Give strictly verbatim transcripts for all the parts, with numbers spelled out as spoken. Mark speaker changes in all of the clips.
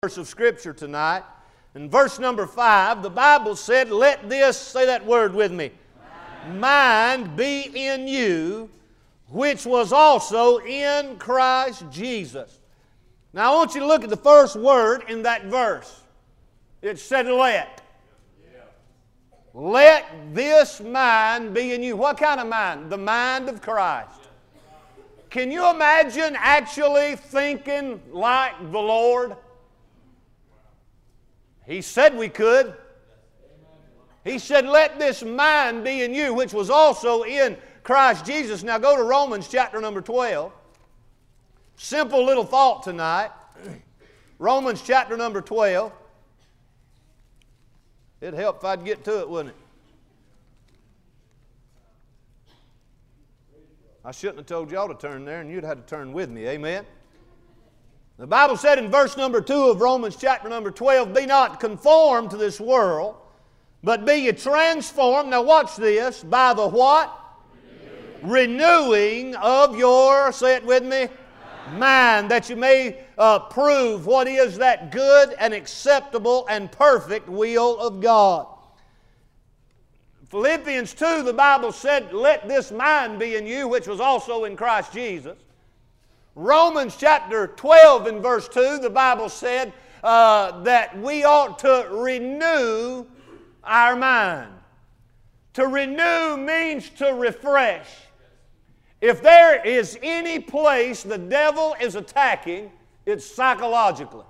Speaker 1: Verse of Scripture tonight. In verse number five, the Bible said, let this, say that word with me, mind, mind be in you, which was also in Christ Jesus. Now I want you to look at the first word in that verse. It said let. Yeah. Let this mind be in you. What kind of mind? The mind of Christ. Can you imagine actually thinking like the Lord? He said we could. He said, let this mind be in you, which was also in Christ Jesus. Now go to Romans chapter number twelve. Simple little thought tonight. Romans chapter number twelve. It'd help if I'd get to it, wouldn't it? I shouldn't have told y'all to turn there, and you'd have to turn with me. Amen? The Bible said in verse number two of Romans chapter number twelve, be not conformed to this world, but be ye transformed. Now watch this. By the what? Renewing, Renewing of your, say it with me, mind, mind that you may uh, prove what is that good and acceptable and perfect will of God. Philippians two, the Bible said, let this mind be in you, which was also in Christ Jesus. Romans chapter twelve and verse two, the Bible said uh, that we ought to renew our mind. To renew means to refresh. If there is any place the devil is attacking, it's psychologically.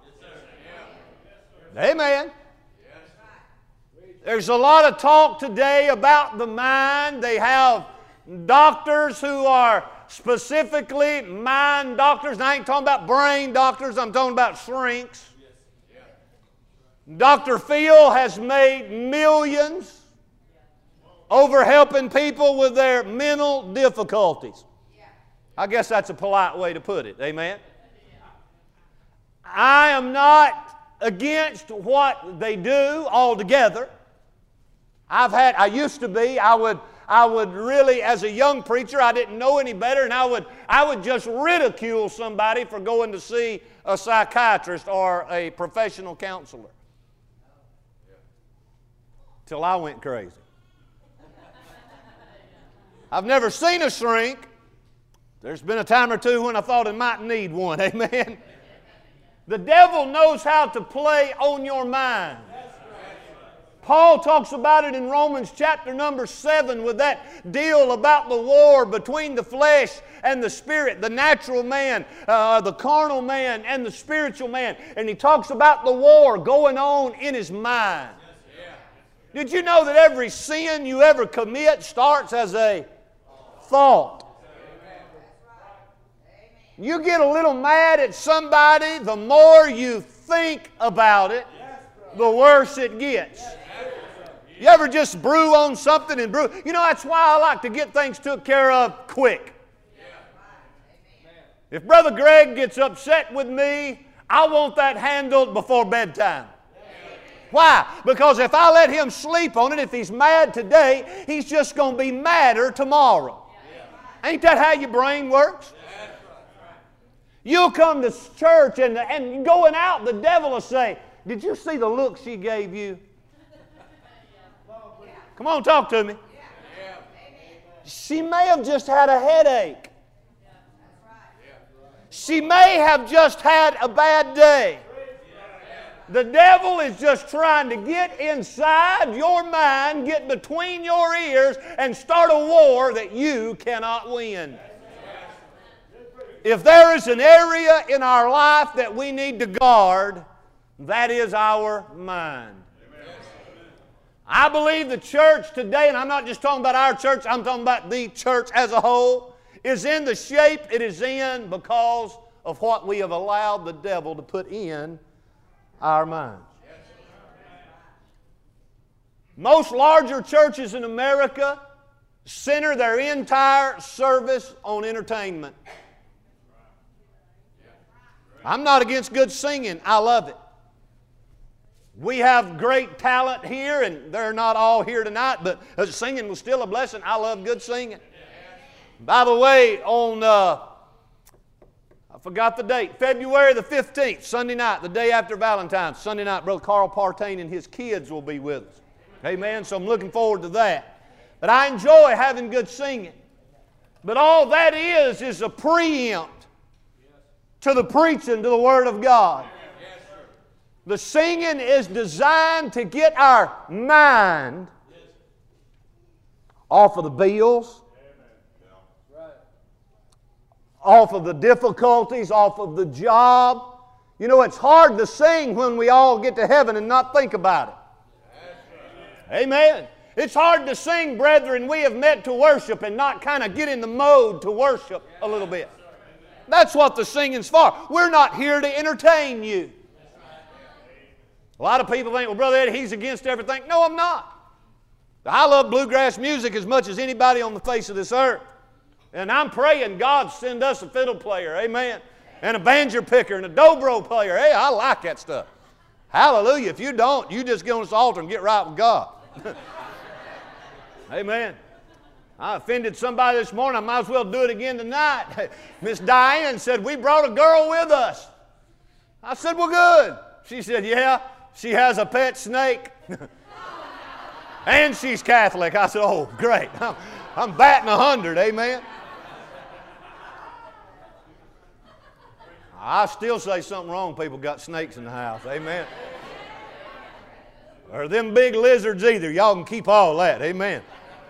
Speaker 1: Amen. There's a lot of talk today about the mind. They have doctors who are specifically mind doctors. And I ain't talking about brain doctors. I'm talking about shrinks. Doctor Phil has made millions over helping people with their mental difficulties. I guess that's a polite way to put it. Amen? I am not against what they do altogether. I've had, I used to be, I would, I would really, as a young preacher, I didn't know any better, and I would, I would just ridicule somebody for going to see a psychiatrist or a professional counselor. Till I went crazy. I've never seen a shrink. There's been a time or two when I thought I might need one. Amen. The devil knows how to play on your mind. Paul talks about it in Romans chapter number seven with that deal about the war between the flesh and the spirit, the natural man, uh, the carnal man, and the spiritual man. And he talks about the war going on in his mind. Did you know that every sin you ever commit starts as a thought? You get a little mad at somebody, the more you think about it, the worse it gets. You ever just brew on something and brew? You know, that's why I like to get things took care of quick. If Brother Greg gets upset with me, I want that handled before bedtime. Why? Because if I let him sleep on it, if he's mad today, he's just going to be madder tomorrow. Ain't that how your brain works? You'll come to church and, and going out, the devil will say, did you see the look she gave you? Come on, talk to me. She may have just had a headache. She may have just had a bad day. The devil is just trying to get inside your mind, get between your ears, and start a war that you cannot win. If there is an area in our life that we need to guard, that is our mind. I believe the church today, and I'm not just talking about our church, I'm talking about the church as a whole, is in the shape it is in because of what we have allowed the devil to put in our minds. Most larger churches in America center their entire service on entertainment. I'm not against good singing. I love it. We have great talent here, and they're not all here tonight, but singing was still a blessing. I love good singing. By the way, on uh, forgot the date. February the fifteenth, Sunday night, the day after Valentine's. Sunday night, Brother Carl Partain and his kids will be with us. Amen. So I'm looking forward to that. But I enjoy having good singing. But all that is is a preempt to the preaching to the Word of God. The singing is designed to get our mind off of the bills, off of the difficulties, off of the job. You know, it's hard to sing when we all get to heaven and not think about it. Amen. It's hard to sing, brethren, we have met to worship and not kind of get in the mode to worship a little bit. That's what the singing's for. We're not here to entertain you. A lot of people think, well, Brother Eddie, he's against everything. No, I'm not. I love bluegrass music as much as anybody on the face of this earth. And I'm praying God send us a fiddle player, amen, and a banjo picker and a dobro player. Hey, I like that stuff. Hallelujah. If you don't, you just get on this altar and get right with God. Amen. I offended somebody this morning. I might as well do it again tonight. Miss Diane said, we brought a girl with us. I said, well, good. She said, yeah, she has a pet snake. And she's Catholic. I said, oh, great. I'm, I'm batting a hundred. Amen. I still say something wrong. People got snakes in the house. Amen. Or them big lizards either. Y'all can keep all that. Amen.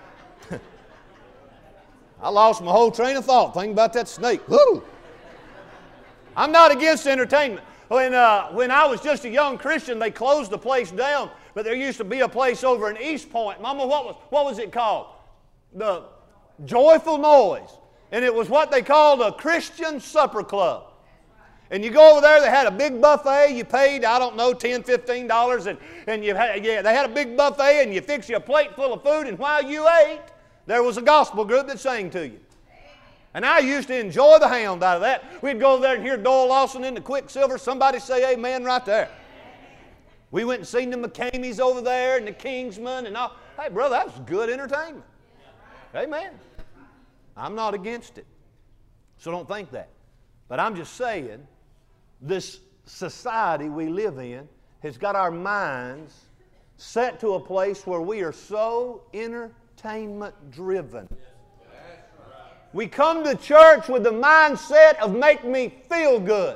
Speaker 1: I lost my whole train of thought thinking about that snake. Woo! I'm not against entertainment. When, uh, when I was just a young Christian, they closed the place down, but there used to be a place over in East Point. Mama, what was, what was it called? The Joyful Noise. And it was what they called a Christian supper club. And you go over there, they had a big buffet. You paid, I don't know, ten dollars, fifteen dollars. And, and you had, yeah, they had a big buffet, and you fix you a plate full of food. And while you ate, there was a gospel group that sang to you. And I used to enjoy the hound out of that. We'd go there and hear Doyle Lawson in the Quicksilver. Somebody say amen right there. We went and seen the McCameys over there and the Kingsmen and all. Hey, brother, that was good entertainment. Amen. I'm not against it. So don't think that. But I'm just saying, this society we live in has got our minds set to a place where we are so entertainment driven. We come to church with the mindset of make me feel good.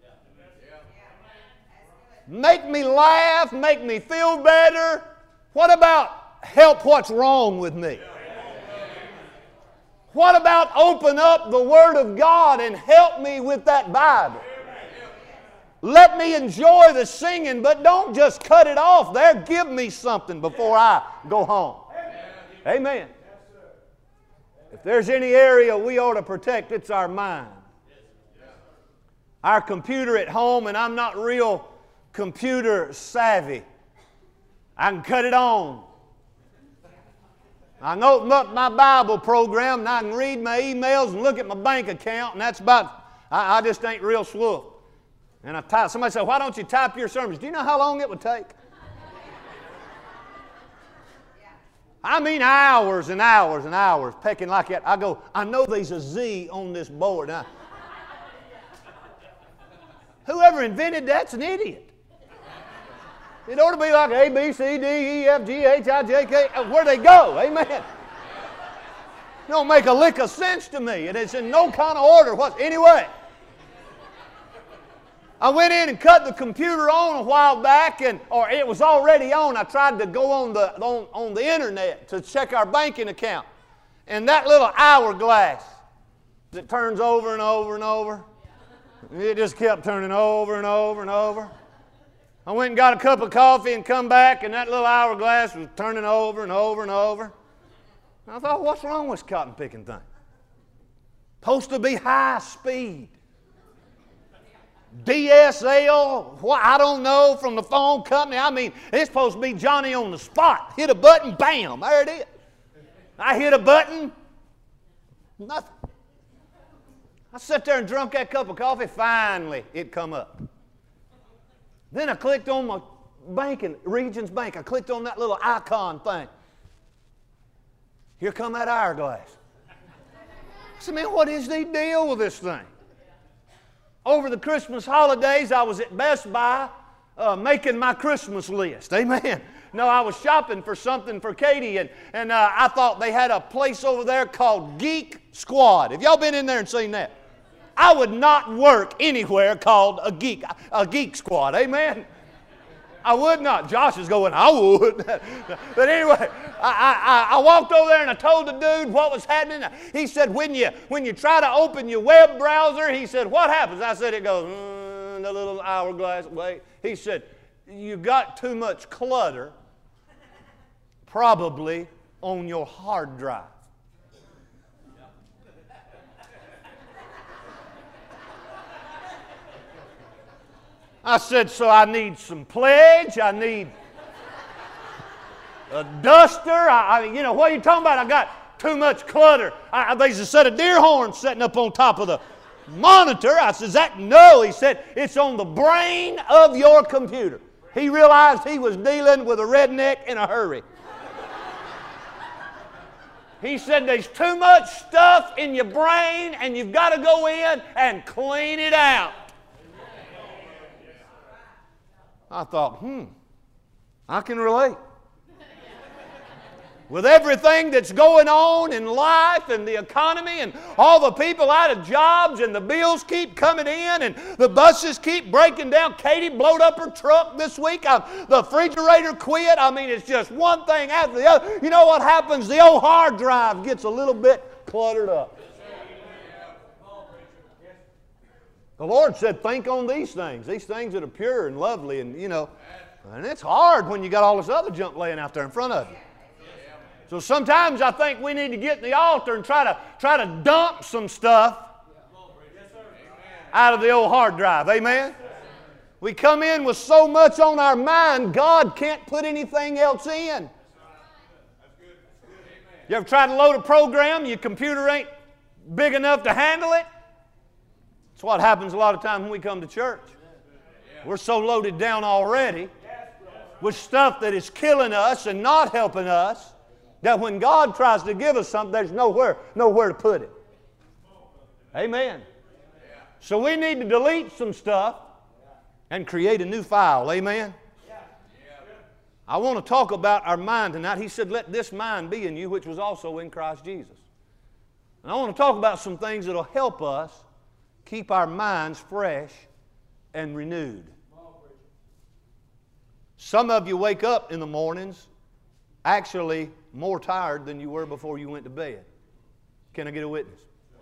Speaker 1: Make me laugh, make me feel better. What about help what's wrong with me? What about open up the Word of God and help me with that Bible? Let me enjoy the singing, but don't just cut it off there. Give me something before I go home. Amen. If there's any area we ought to protect, it's our mind. Our computer at home, and I'm not real computer savvy. I can cut it on. I can open up my Bible program and I can read my emails and look at my bank account, and that's about, I, I just ain't real swift. And I type, somebody said, why don't you type your sermons? Do you know how long it would take? I mean hours and hours and hours pecking like that. I go, I know there's a Z on this board. Now, whoever invented that's an idiot. It ought to be like A, B, C, D, E, F, G, H, I, J, K. Where'd they go? Amen. It don't make a lick of sense to me. And it's in no kind of order. What? Anyway, I went in and cut the computer on a while back, and or it was already on. I tried to go on the on, on the internet to check our banking account. And that little hourglass that turns over and over and over, it just kept turning over and over and over. I went and got a cup of coffee and come back, and that little hourglass was turning over and over and over. And I thought, what's wrong with this cotton picking thing? Supposed to be high speed. D S L, what, I don't know, from the phone company. I mean, it's supposed to be Johnny on the spot. Hit a button, bam, there it is. I hit a button, nothing. I sat there and drank that cup of coffee. Finally, it come up. Then I clicked on my banking, Regions Bank. I clicked on that little icon thing. Here come that hourglass. I said, man, what is the deal with this thing? over the Christmas holidays, I was at Best Buy uh, making my Christmas list. Amen. No, I was shopping for something for Katie, and, and uh, I thought they had a place over there called Geek Squad. Have y'all been in there and seen that? I would not work anywhere called a geek, a geek squad. Amen? I would not. Josh is going, I would. But anyway, I, I, I walked over there and I told the dude what was happening. He said, when you, when you try to open your web browser, he said, what happens? I said, it goes, mm, the little hourglass way. He said, you got too much clutter probably on your hard drive. I said, so I need some pledge, I need a duster. I, I you know, what are you talking about? I got too much clutter. I, there's a set of deer horns sitting up on top of the monitor. I said, that? No. He said, it's on the brain of your computer. He realized he was dealing with a redneck in a hurry. He said, there's too much stuff in your brain and you've got to go in and clean it out. I thought, hmm, I can relate. With everything that's going on in life and the economy and all the people out of jobs and the bills keep coming in and the buses keep breaking down. Katie blowed up her truck this week. I, the refrigerator quit. I mean, it's just one thing after the other. You know what happens? The old hard drive gets a little bit cluttered up. The Lord said, think on these things, these things that are pure and lovely, and you know, and it's hard when you got all this other junk laying out there in front of you. So sometimes I think we need to get in the altar and try to try to dump some stuff out of the old hard drive. Amen? We come in with so much on our mind, God can't put anything else in. You ever tried to load a program, your computer ain't big enough to handle it? That's what happens a lot of times when we come to church. We're so loaded down already with stuff that is killing us and not helping us that when God tries to give us something, there's nowhere, nowhere to put it. Amen. So we need to delete some stuff and create a new file. Amen. I want to talk about our mind tonight. He said, let this mind be in you, which was also in Christ Jesus. And I want to talk about some things that will help us keep our minds fresh and renewed. Some of you wake up in the mornings actually more tired than you were before you went to bed. Can I get a witness?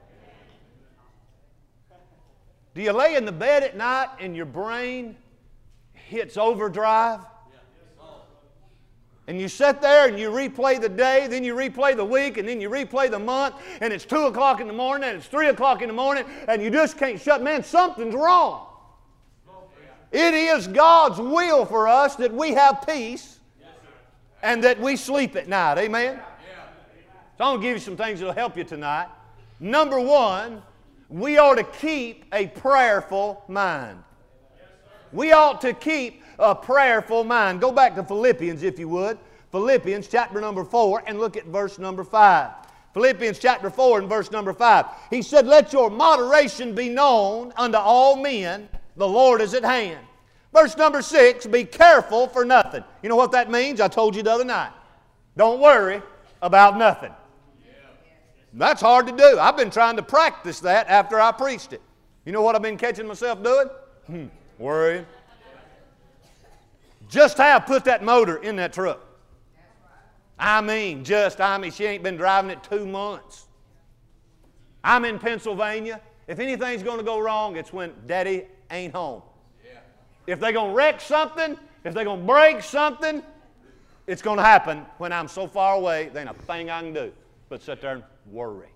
Speaker 1: Do you lay in the bed at night and your brain hits overdrive? And you sit there and you replay the day, then you replay the week, and then you replay the month, and it's two o'clock in the morning, and it's three o'clock in the morning, and you just can't shut. Man, something's wrong. It is God's will for us that we have peace and that we sleep at night. Amen? So I'm going to give you some things that will help you tonight. Number one, we ought to keep a prayerful mind. We ought to keep a prayerful mind. Go back to Philippians if you would. Philippians chapter number four and look at verse number five. Philippians chapter four and verse number five. He said, let your moderation be known unto all men. The Lord is at hand. Verse number six, be careful for nothing. You know what that means? I told you the other night. Don't worry about nothing. That's hard to do. I've been trying to practice that after I preached it. You know what I've been catching myself doing? Hmm, worrying. Just how put that motor in that truck. I mean, just, I mean, she ain't been driving it two months. I'm in Pennsylvania. If anything's going to go wrong, it's when Daddy ain't home. Yeah. If they're going to wreck something, if they're going to break something, it's going to happen when I'm so far away, there ain't a thing I can do but sit there and worry.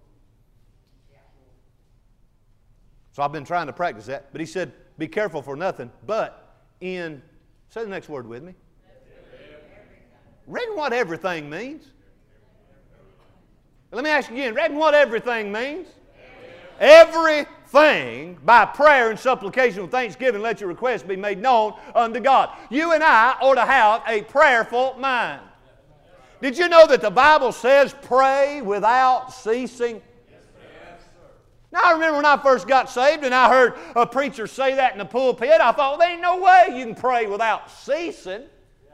Speaker 1: So I've been trying to practice that. But he said, be careful for nothing, but in, say the next word with me. Read what everything means. Let me ask you again, read what everything means. Everything, by prayer and supplication with thanksgiving, let your requests be made known unto God. You and I ought to have a prayerful mind. Did you know that the Bible says pray without ceasing? Now, I remember when I first got saved and I heard a preacher say that in the pulpit, I thought, well, there ain't no way you can pray without ceasing.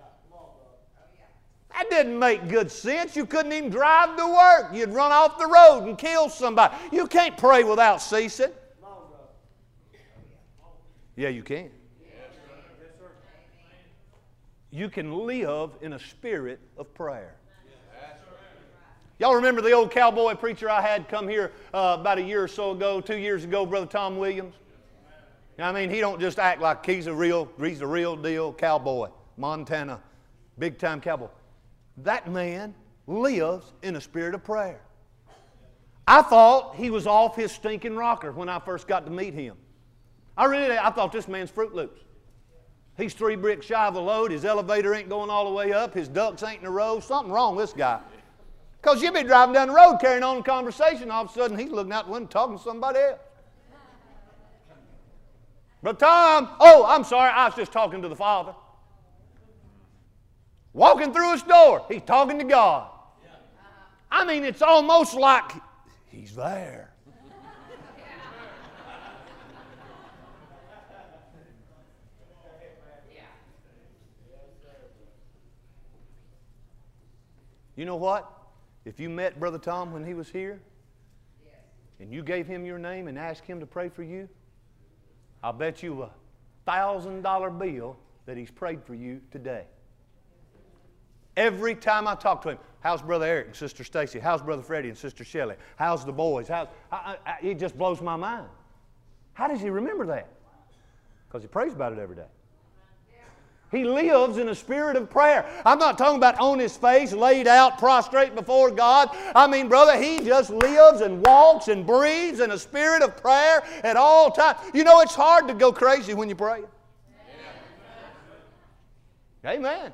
Speaker 1: That didn't make good sense. You couldn't even drive to work. You'd run off the road and kill somebody. You can't pray without ceasing. Yeah, you can. You can live in a spirit of prayer. Y'all remember the old cowboy preacher I had come here uh, about a year or so ago, two years ago, Brother Tom Williams? I mean, he don't just act like he's a real, he's a real deal cowboy, Montana, big time cowboy. That man lives in a spirit of prayer. I thought he was off his stinking rocker when I first got to meet him. I really, I thought this man's Fruit Loops. He's three bricks shy of a load. His elevator ain't going all the way up. His ducks ain't in a row. Something wrong with this guy. Because you'd be driving down the road carrying on a conversation, all of a sudden he's looking out the window talking to somebody else. But Tom, oh, I'm sorry, I was just talking to the Father. Walking through his door, he's talking to God. I mean, it's almost like he's there. You know what? If you met Brother Tom when he was here, and you gave him your name and asked him to pray for you, I'll bet you a thousand dollar bill that he's prayed for you today. Every time I talk to him, how's Brother Eric and Sister Stacy? How's Brother Freddie and Sister Shelley? How's the boys? How's, I, I, it just blows my mind. How does he remember that? Because he prays about it every day. He lives in a spirit of prayer. I'm not talking about on his face, laid out, prostrate before God. I mean, brother, he just lives and walks and breathes in a spirit of prayer at all times. You know, it's hard to go crazy when you pray. Amen.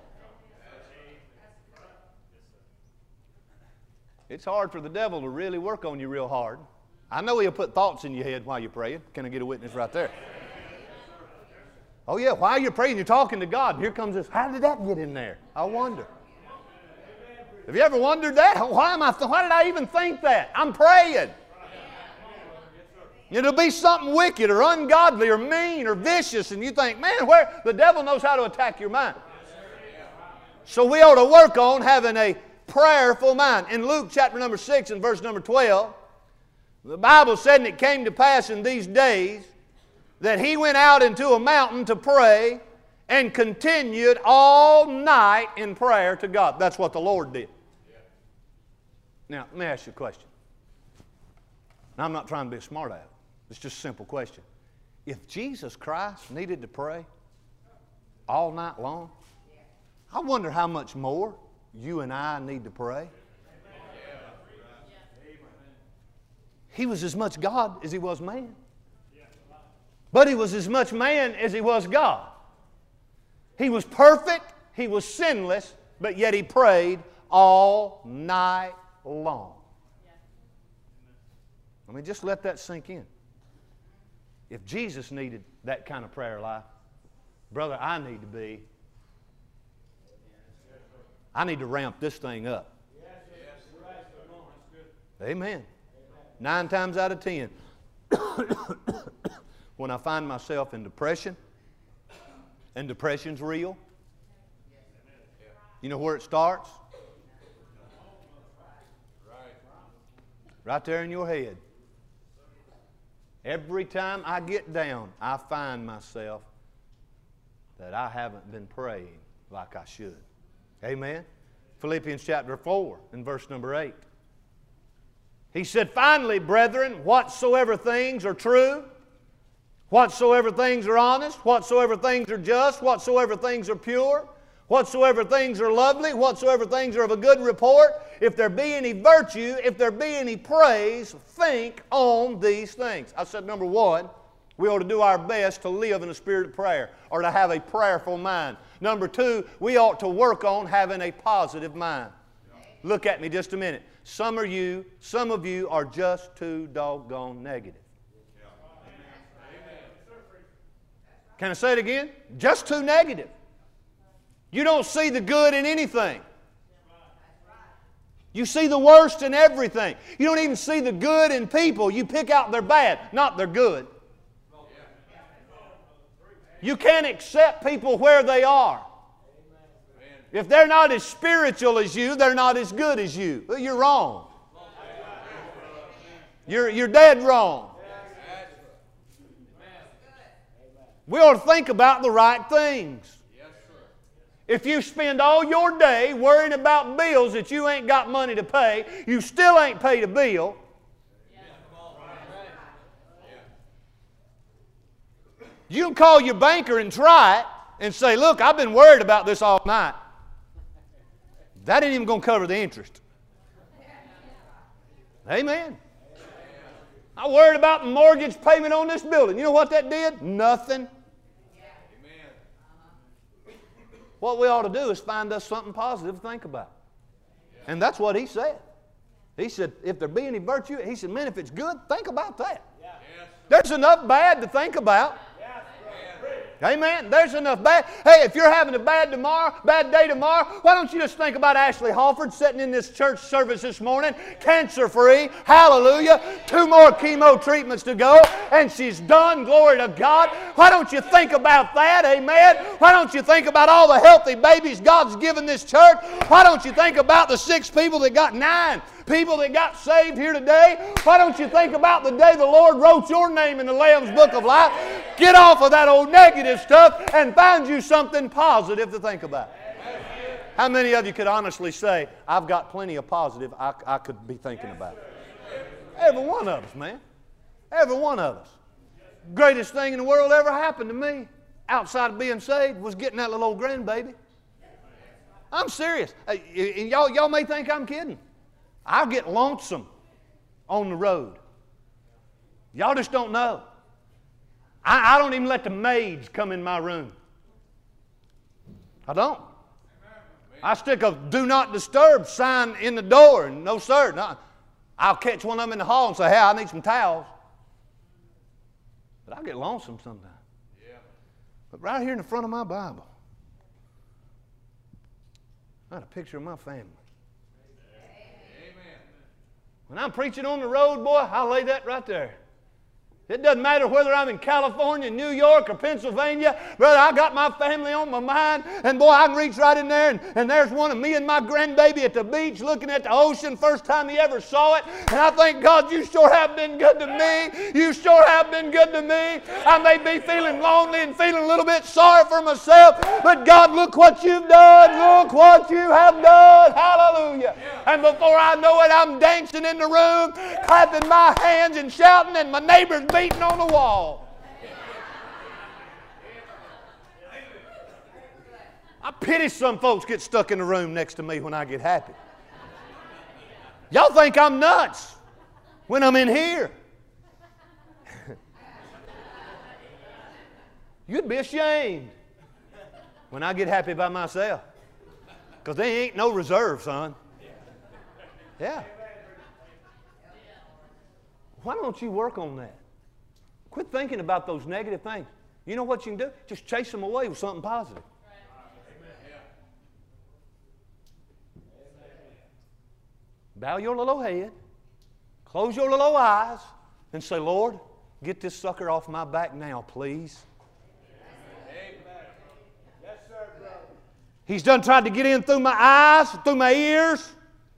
Speaker 1: It's hard for the devil to really work on you real hard. I know he'll put thoughts in your head while you're praying. Can I get a witness right there? Oh, yeah, while you're praying, you're talking to God. And here comes this, how did that get in there? I wonder. Have you ever wondered that? Why am I? Th- why did I even think that? I'm praying. It'll be something wicked or ungodly or mean or vicious, and you think, man, where the devil knows how to attack your mind. So we ought to work on having a prayerful mind. In Luke chapter number six and verse number twelve, the Bible said, and it came to pass in these days that he went out into a mountain to pray and continued all night in prayer to God. That's what the Lord did. Now, let me ask you a question. Now, I'm not trying to be a smart aleck. It's just a simple question. If Jesus Christ needed to pray all night long, I wonder how much more you and I need to pray. He was as much God as he was man. But he was as much man as he was God. He was perfect, he was sinless, but yet he prayed all night long. Let me just let that sink in. If Jesus needed that kind of prayer life, brother, I need to be. I need to ramp this thing up. Amen. Nine times out of ten, when I find myself in depression, and depression's real, you know where it starts? Right there in your head. Every time I get down, I find myself that I haven't been praying like I should. Amen? Philippians chapter four and verse number eight. He said, finally, brethren, whatsoever things are true, whatsoever things are honest, whatsoever things are just, whatsoever things are pure, whatsoever things are lovely, whatsoever things are of a good report, if there be any virtue, if there be any praise, think on these things. I said, number one, we ought to do our best to live in a spirit of prayer or to have a prayerful mind. Number two, we ought to work on having a positive mind. Look at me just a minute. Some of you, some of you are just too doggone negative. Can I say it again? Just too negative. You don't see the good in anything. You see the worst in everything. You don't even see the good in people. You pick out their bad, not their good. You can't accept people where they are. If they're not as spiritual as you, they're not as good as you. Well, you're wrong. You're, you're dead wrong. We ought to think about the right things. If you spend all your day worrying about bills that you ain't got money to pay, you still ain't paid a bill. You can call your banker and try it and say, look, I've been worried about this all night. That ain't even going to cover the interest. Amen. I worried about the mortgage payment on this building. You know what that did? Nothing. What we ought to do is find us something positive to think about. And that's what he said. He said, if there be any virtue, he said, man, if it's good, think about that. There's enough bad to think about. Amen. There's enough bad. Hey, if you're having a bad tomorrow, bad day tomorrow, why don't you just think about Ashley Halford sitting in this church service this morning, cancer-free, hallelujah, two more chemo treatments to go, and she's done, glory to God. Why don't you think about that, amen? Why don't you think about all the healthy babies God's given this church? Why don't you think about the six people that got nine people that got saved here today? Why don't you think about the day the Lord wrote your name in the Lamb's Book of Life? Get off of that old negative stuff and find you something positive to think about. How many of you could honestly say, I've got plenty of positive I, I could be thinking about? Every one of us, man. Every one of us. Greatest thing in the world ever happened to me, outside of being saved, was getting that little old grandbaby. I'm serious. And y'all, y'all may think I'm kidding. I'll get lonesome on the road. Y'all just don't know. I, I don't even let the maids come in my room. I don't. I stick a do not disturb sign in the door, and no sir. No. I'll catch one of them in the hall and say, hey, I need some towels. But I get lonesome sometimes. Yeah. But right here in the front of my Bible, I got a picture of my family. When I'm preaching on the road, boy, I'll lay that right there. It doesn't matter whether I'm in California, New York, or Pennsylvania. Brother, I got my family on my mind. And boy, I can reach right in there, and, and there's one of me and my grandbaby at the beach looking at the ocean, first time he ever saw it. And I think, God, you sure have been good to me. You sure have been good to me. I may be feeling lonely and feeling a little bit sorry for myself, but God, look what you've done. Look what you have done. Hallelujah. And before I know it, I'm dancing in the room, clapping my hands and shouting, and my neighbor's beating on the wall. I pity some folks get stuck in the room next to me when I get happy. Y'all think I'm nuts when I'm in here. You'd be ashamed when I get happy by myself, because there ain't no reserve, son. Yeah. Why don't you work on that? Quit thinking about those negative things. You know what you can do? Just chase them away with something positive. Bow your little head, close your little eyes, and say, Lord, get this sucker off my back now, please.
Speaker 2: Yes, sir, brother.
Speaker 1: He's done tried to get in through my eyes, through my ears.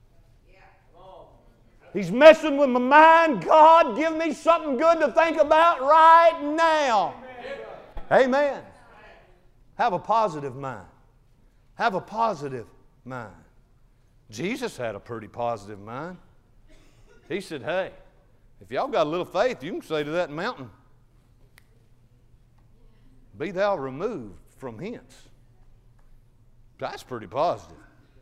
Speaker 1: He's messing with my mind. God, give me something good to think about right now. Amen. Amen. Have a positive mind. Have a positive mind. Jesus had a pretty positive mind. He said, hey, if y'all got a little faith, you can say to that mountain, be thou removed from hence. That's pretty positive.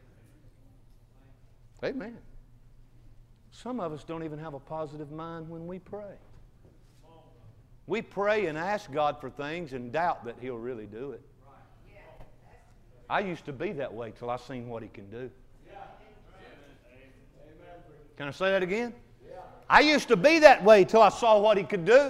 Speaker 1: Amen. Some of us don't even have a positive mind when we pray. We pray and ask God for things and doubt that He'll really do it. I used to be that way till I seen what He can do. Can I say that again? I used to be that way till I saw what He could do.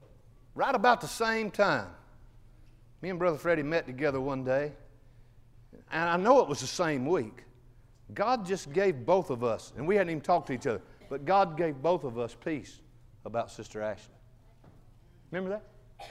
Speaker 1: Right about the same time, me and Brother Freddie met together one day. and I know it was the same week, God just gave both of us, and we hadn't even talked to each other, but God gave both of us peace about Sister Ashley. Remember that?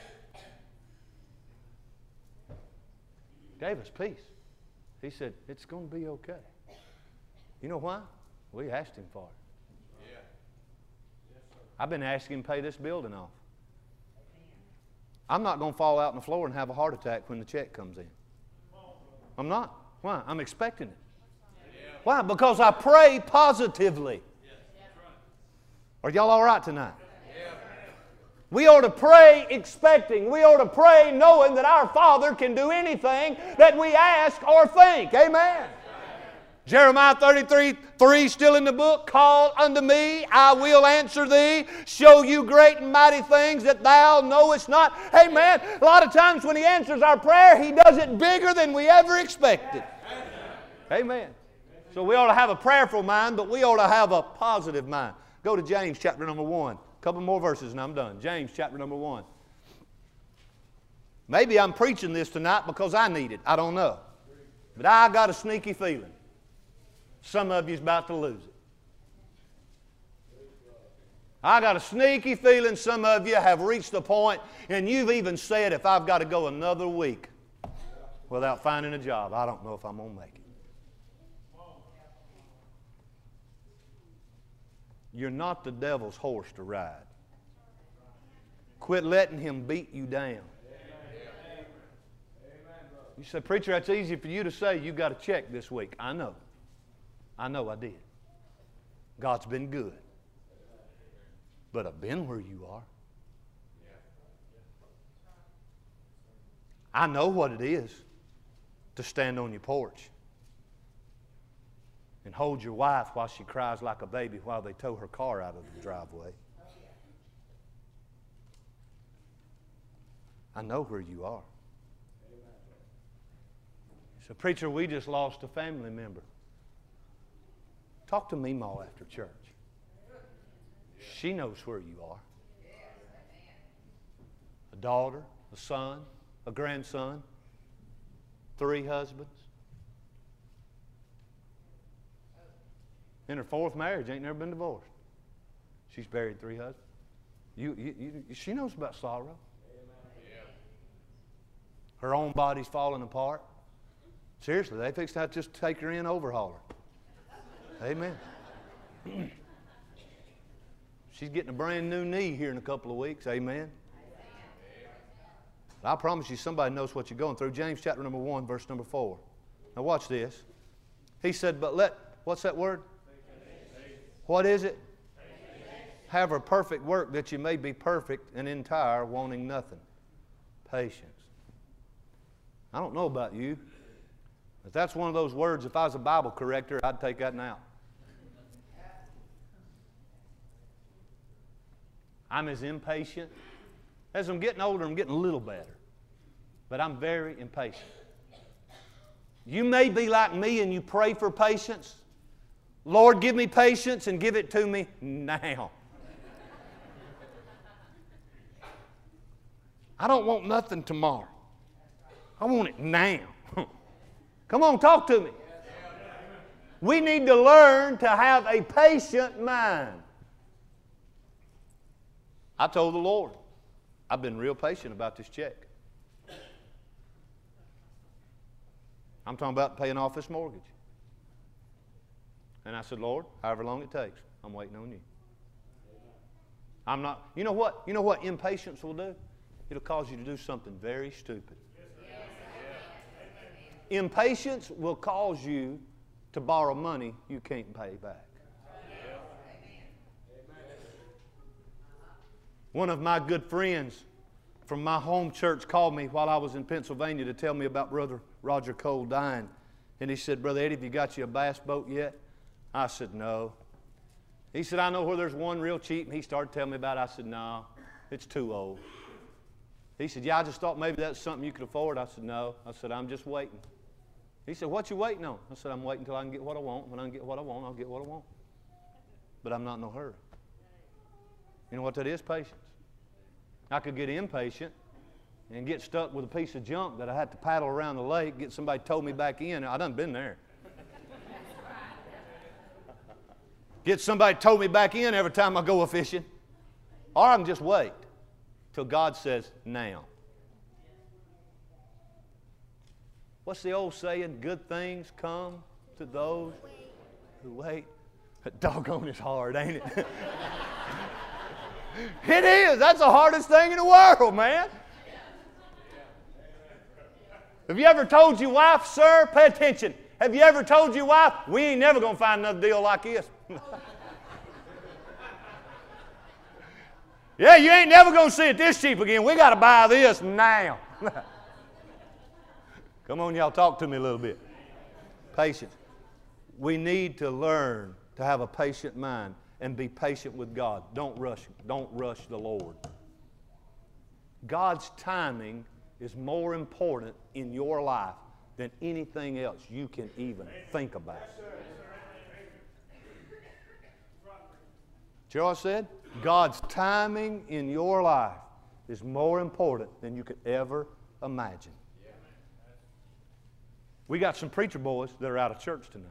Speaker 1: Gave us peace. He said, it's going to be okay. You know why? We asked Him for it. Yeah. I've been asking Him to pay this building off. I'm not going to fall out on the floor and have a heart attack when the check comes in. I'm not. Why? I'm expecting it. Why? Because I pray positively. Are y'all all right tonight? We ought to pray expecting. We ought to pray knowing that our Father can do anything that we ask or think. Amen. Jeremiah thirty-three, three still in the book. Call unto me, I will answer thee, show you great and mighty things that thou knowest not. Amen. A lot of times when He answers our prayer, He does it bigger than we ever expected. Amen. So we ought to have a prayerful mind, but we ought to have a positive mind. Go to James chapter number one. A couple more verses and I'm done. James chapter number one. Maybe I'm preaching this tonight because I need it. I don't know. But I got a sneaky feeling some of you's about to lose it. I got a sneaky feeling some of you have reached the point, and you've even said, if I've got to go another week without finding a job, I don't know if I'm going to make it. You're not the devil's horse to ride. Quit letting him beat you down. You say, preacher, that's easy for you to say. You got a check this week. I know. I know I did. God's been good. But I've been where you are. I know what it is to stand on your porch and hold your wife while she cries like a baby while they tow her car out of the driveway. I know where you are. So, preacher, we just lost a family member. Talk to Meemaw after church. She knows where you are. A daughter, a son, a grandson, three husbands. In her fourth marriage, ain't never been divorced. She's buried three husbands. You, you, you, she knows about sorrow. Her own body's falling apart. Seriously, they fixed to have to just take her in, overhaul her. Amen. She's getting a brand new knee here in a couple of weeks. Amen. But I promise you somebody knows what you're going through. James chapter number one, verse number four. Now watch this. He said, but let, what's that word? What is it? Have a perfect work that you may be perfect and entire, wanting nothing. Patience. I don't know about you, but that's one of those words, if I was a Bible corrector, I'd take that out. I'm as impatient. As I'm getting older, I'm getting a little better. But I'm very impatient. You may be like me and you pray for patience. Lord, give me patience and give it to me now. I don't want nothing tomorrow. I want it now. Come on, talk to me. We need to learn to have a patient mind. I told the Lord, I've been real patient about this check. I'm talking about paying off this mortgage. And I said, Lord, however long it takes, I'm waiting on you. I'm not, you know what? You know what impatience will do? It'll cause you to do something very stupid. Impatience will cause you to borrow money you can't pay back. One of my good friends from my home church called me while I was in Pennsylvania to tell me about Brother Roger Cole dying. And he said, Brother Eddie, have you got you a bass boat yet? I said, no. He said, I know where there's one real cheap. And he started telling me about it. I said, no, it's too old. He said, yeah, I just thought maybe that's something you could afford. I said, no. I said, I'm just waiting. He said, what you waiting on? I said, I'm waiting until I can get what I want. When I can get what I want, I'll get what I want. But I'm not in no hurry. You know what that is? Patience. I could get impatient and get stuck with a piece of junk that I had to paddle around the lake, get somebody to tow me back in. I done been there. Get somebody to tow me back in every time I go a fishing. Or I can just wait till God says, now. What's the old saying? Good things come to those who wait. Doggone is hard, ain't it? It is. That's the hardest thing in the world, man. Have you ever told your wife, sir, pay attention. Have you ever told your wife, we ain't never going to find another deal like this? Yeah, you ain't never going to see it this cheap again. We got to buy this now. Come on, y'all, talk to me a little bit. Patience. We need to learn to have a patient mind and be patient with God. Don't rush, don't rush the Lord. God's timing is more important in your life than anything else you can even think about. Do you know what I said? God's timing in your life is more important than you could ever imagine. We got some preacher boys that are out of church tonight.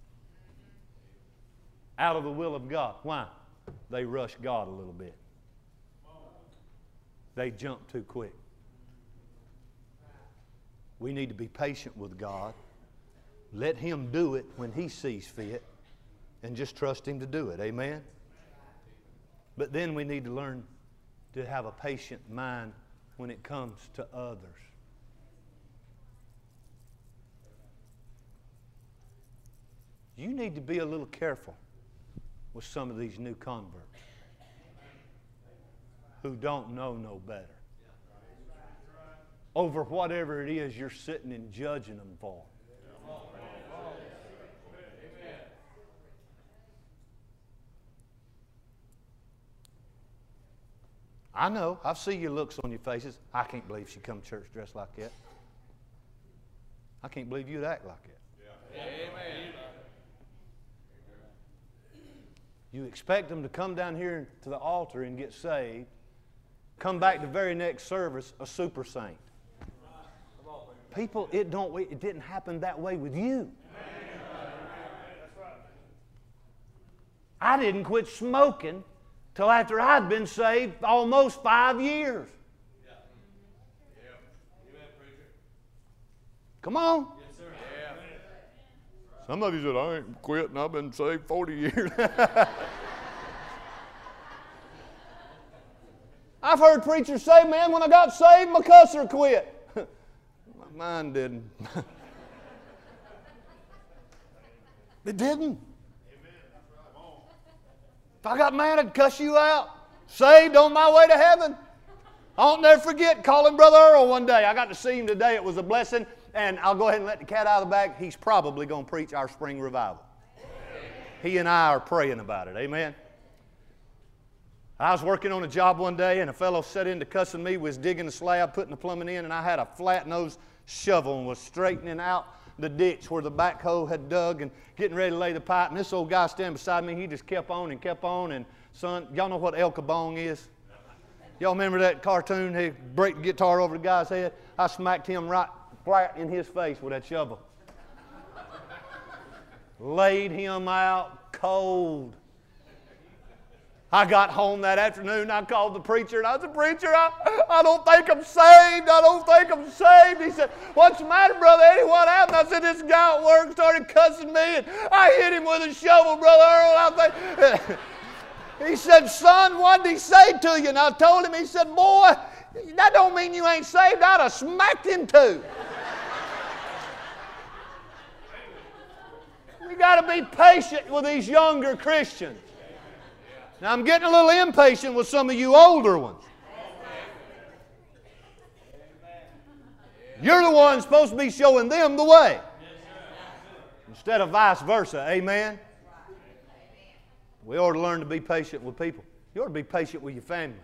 Speaker 1: Out of the will of God. Why? They rush God a little bit. They jump too quick. We need to be patient with God. Let Him do it when He sees fit and just trust Him to do it. Amen? But then we need to learn to have a patient mind when it comes to others. You need to be a little careful with some of these new converts who don't know no better over whatever it is you're sitting and judging them for. I know. I see your looks on your faces. I can't believe she come to church dressed like that. I can't believe you'd act like that. Yeah. Amen. You expect them to come down here to the altar and get saved, come back the very next service a super saint. People, it don't. It didn't happen that way with you. I didn't quit smoking till after I'd been saved almost five years. Come on. Yes, sir. Yeah. Somebody said, I ain't quit and I've been saved forty years. I've heard preachers say, man, when I got saved, my cusser quit. Mine didn't. It didn't. If I got mad, I'd cuss you out. Saved on my way to heaven. I'll never forget calling Brother Earl one day. I got to see him today. It was a blessing. And I'll go ahead and let the cat out of the bag. He's probably going to preach our spring revival. He and I are praying about it. Amen. I was working on a job one day, and a fellow set into cussing me, was digging the slab, putting the plumbing in, and I had a flat-nosed shovel and was straightening out the ditch where the backhoe had dug and getting ready to lay the pipe. And this old guy standing beside me, he just kept on and kept on. And son, y'all know what El Kabong is? Y'all remember that cartoon? He break the guitar over the guy's head. I smacked him right flat in his face with that shovel. Laid him out cold. I got home that afternoon, I called the preacher, and I said, preacher, I, I don't think I'm saved. I don't think I'm saved. He said, what's the matter, Brother Eddie? What happened? I said, this guy at work started cussing me, and I hit him with a shovel, Brother Earl. I think, he said, son, what did he say to you? And I told him, he said, boy, that don't mean you ain't saved. I'd have smacked him too. We got to be patient with these younger Christians. Now, I'm getting a little impatient with some of you older ones. You're the one supposed to be showing them the way instead of vice versa. Amen? We ought to learn to be patient with people. You ought to be patient with your family.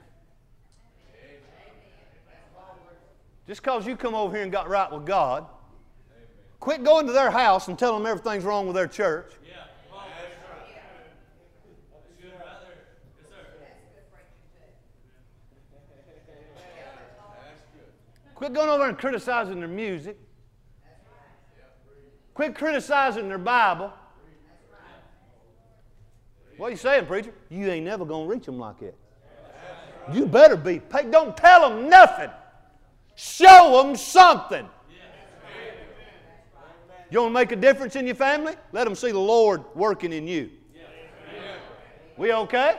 Speaker 1: Just because you come over here and got right with God, quit going to their house and telling them everything's wrong with their church. Quit going over and criticizing their music. Quit criticizing their Bible. What are you saying, preacher? You ain't never going to reach them like that. You better be. Don't tell them nothing. Show them something. You want to make a difference in your family? Let them see the Lord working in you. We okay?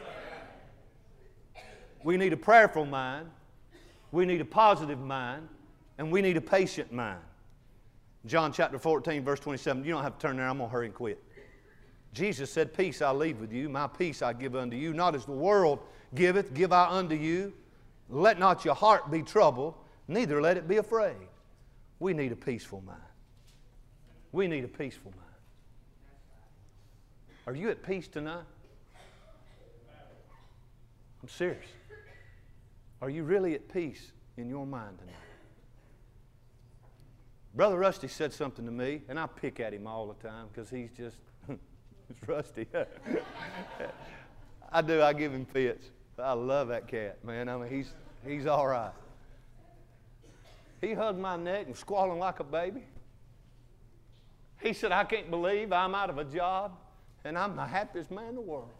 Speaker 1: We need a prayerful mind. We need a positive mind. And we need a patient mind. John chapter fourteen, verse twenty-seven. You don't have to turn there. I'm going to hurry and quit. Jesus said, peace I leave with you. My peace I give unto you. Not as the world giveth, give I unto you. Let not your heart be troubled, neither let it be afraid. We need a peaceful mind. We need a peaceful mind. Are you at peace tonight? I'm serious. Are you really at peace in your mind tonight? Brother Rusty said something to me, and I pick at him all the time because he's just, it's Rusty. I do, I give him fits. I love that cat, man. I mean, he's, he's all right. He hugged my neck and squalling like a baby. He said, I can't believe I'm out of a job and I'm the happiest man in the world.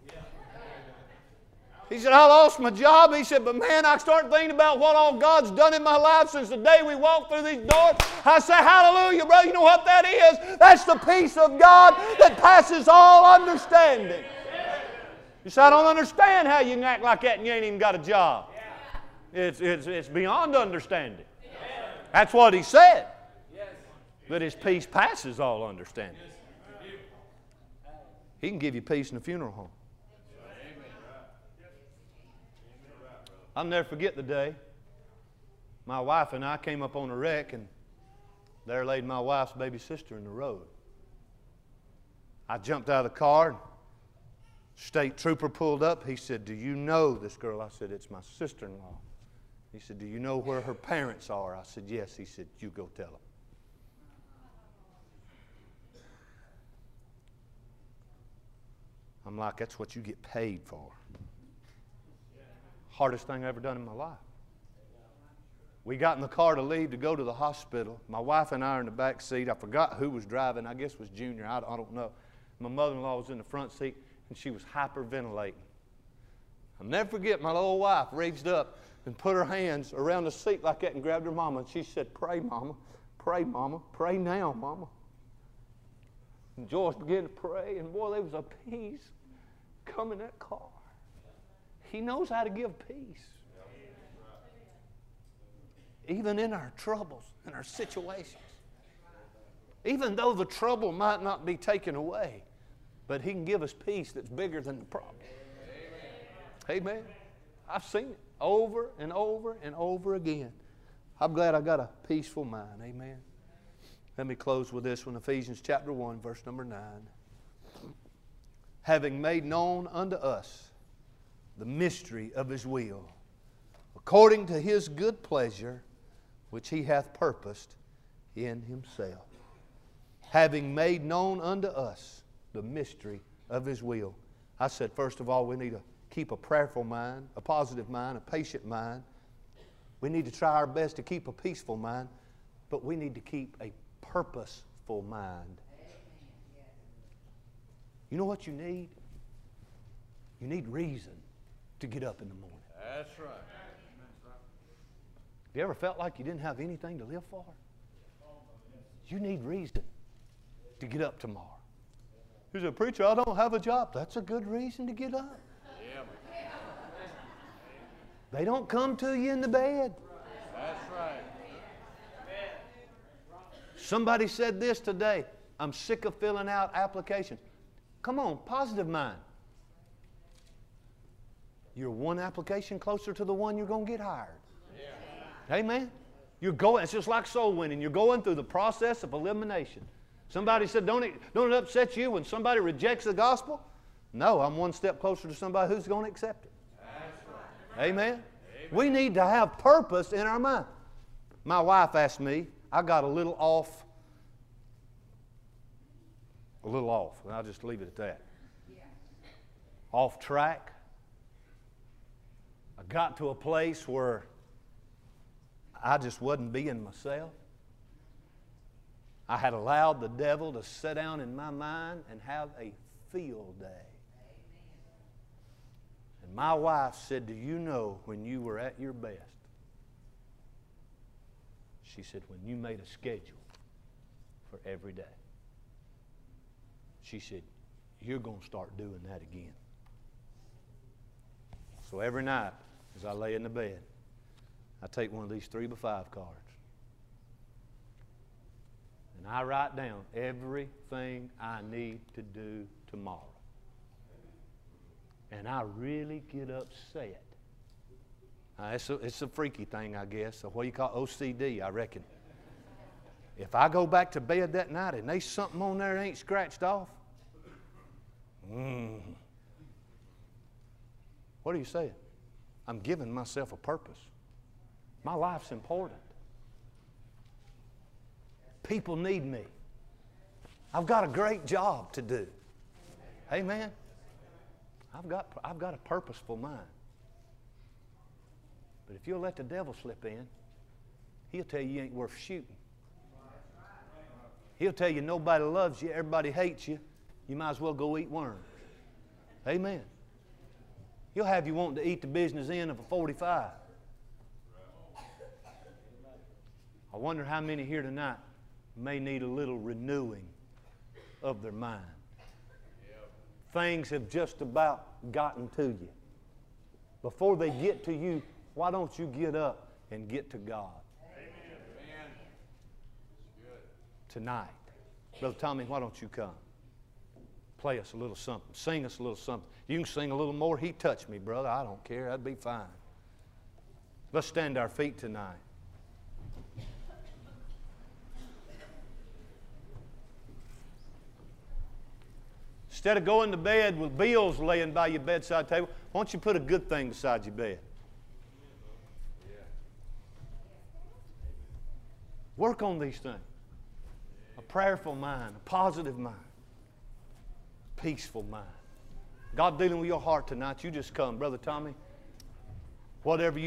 Speaker 1: He said, I lost my job. He said, but man, I start thinking about what all God's done in my life since the day we walked through these doors. I say, hallelujah, brother. You know what that is? That's the peace of God that passes all understanding. You say, I don't understand how you can act like that and you ain't even got a job. It's, it's, it's beyond understanding. That's what he said. But his peace passes all understanding. He can give you peace in a funeral home. I'll never forget the day my wife and I came up on a wreck, and there laid my wife's baby sister in the road. I jumped out of the car. State trooper pulled up. He said, do you know this girl? I said, it's my sister-in-law. He said, do you know where her parents are? I said, yes. He said, you go tell them. I'm like, that's what you get paid for. Hardest thing I ever done in my life. We got in the car to leave to go to the hospital. My wife and I are in the back seat. I forgot who was driving. I guess it was Junior. I, I don't know. My mother-in-law was in the front seat, and she was hyperventilating. I'll never forget my little wife raised up and put her hands around the seat like that and grabbed her mama. And she said, pray, mama. Pray, mama. Pray now, mama. And Joyce began to pray, and boy, there was a peace come in that car. He knows how to give peace. Even in our troubles, in our situations. Even though the trouble might not be taken away, but He can give us peace that's bigger than the problem. Amen. Amen. I've seen it over and over and over again. I'm glad I got a peaceful mind. Amen. Let me close with this one. Ephesians chapter one, verse number nine. Having made known unto us the mystery of His will, according to His good pleasure, which He hath purposed in Himself. Having made known unto us the mystery of His will. I said, first of all, we need to keep a prayerful mind, a positive mind, a patient mind. We need to try our best to keep a peaceful mind, but we need to keep a purposeful mind. You know what you need? You need reason to get up in the morning.
Speaker 2: That's right.
Speaker 1: Have you ever felt like you didn't have anything to live for? You need reason to get up tomorrow. You say, preacher, I don't have a job. That's a good reason to get up.
Speaker 2: Yeah.
Speaker 1: They don't come to you in the bed.
Speaker 2: That's right.
Speaker 1: Somebody said this today. I'm sick of filling out applications. Come on, positive mind. You're one application closer to the one you're going to get hired. Yeah. Amen. You're going. It's just like soul winning. You're going through the process of elimination. Somebody said, don't it, don't it upset you when somebody rejects the gospel? No, I'm one step closer to somebody who's going to accept it. Right. Amen? Amen. We need to have purpose in our mind. My wife asked me, I got a little off, a little off, and I'll just leave it at that. Yeah. Off track. I got to a place where I just wasn't being myself. I had allowed the devil to sit down in my mind and have a field day. And my wife said, do you know when you were at your best? She said, when you made a schedule for every day. She said, you're going to start doing that again. So every night as I lay in the bed, I take one of these three by five cards and I write down everything I need to do tomorrow. And I really get upset. Uh, it's, a, it's a freaky thing, I guess. So what do you call it? O C D, I reckon. If I go back to bed that night and there's something on there that ain't scratched off, mm, what are you saying? I'm giving myself a purpose. My life's important. People need me. I've got a great job to do. Amen. I've got, I've got a purposeful mind. But if you'll let the devil slip in, he'll tell you you ain't worth shooting. He'll tell you nobody loves you, everybody hates you. You might as well go eat worms. Amen. He'll have you wanting to eat the business end of a forty-five. I wonder how many here tonight may need a little renewing of their mind. Things have just about gotten to you. Before they get to you, why don't you get up and get to God? Amen. Tonight. Brother Tommy, why don't you come? Play us a little something. Sing us a little something. You can sing a little more. He touched me, brother. I don't care. That'd be fine. Let's stand to our feet tonight. Instead of going to bed with bills laying by your bedside table, why don't you put a good thing beside your bed? Work on these things. A prayerful mind, a positive mind, peaceful mind. God dealing with your heart tonight, you just come. Brother Tommy, whatever you